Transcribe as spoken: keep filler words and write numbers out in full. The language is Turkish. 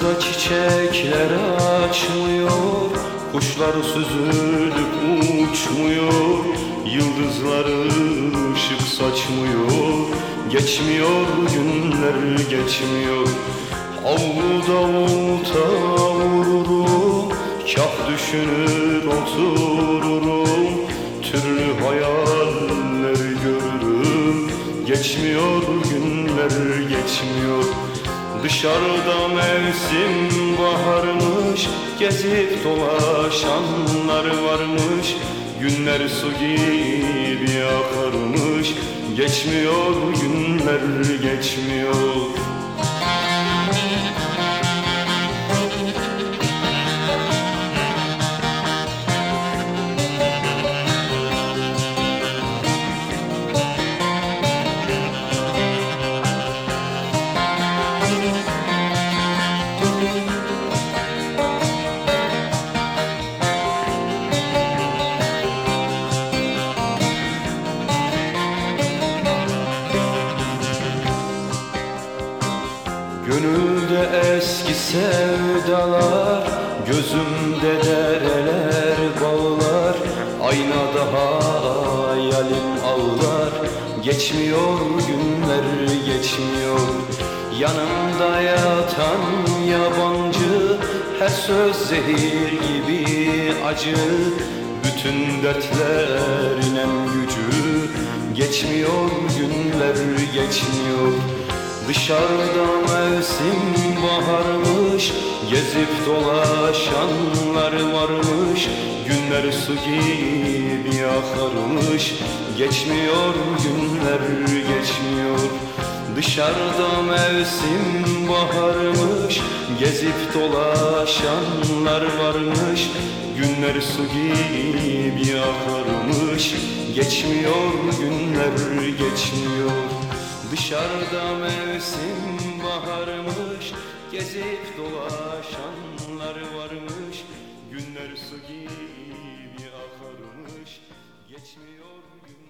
Yolumuzda çiçekler açmıyor, kuşlar süzülüp uçmuyor, yıldızlar ışık saçmıyor. Geçmiyor günler, geçmiyor. Avluda olta vururum, kah düşünür otururum, türlü hayaller görürüm. Geçmiyor günler, geçmiyor. Dışarıda mevsim baharmış, gezip dolaşanlar varmış. Günler su gibi akarmış, geçmiyor günler, geçmiyor. Gönülde eski sevdalar, gözümde dereler bağlar. Aynada hayalim ağlar, geçmiyor günler, geçmiyor. Yanımda yatan yabancı, her söz zehir gibi acı. Bütün dertlerin en gücü, geçmiyor günler, geçmiyor. Dışarıda mevsim baharmış, gezip dolaşanlar varmış. Günler su gibi akarmış, geçmiyor günler, geçmiyor. Dışarıda mevsim baharmış, gezip dolaşanlar varmış. Günler su gibi akarmış, geçmiyor günler, geçmiyor. Dışarıda mevsim baharmış, gezip dolaşanlar varmış. Günler su gibi akarmış, geçmiyor gün.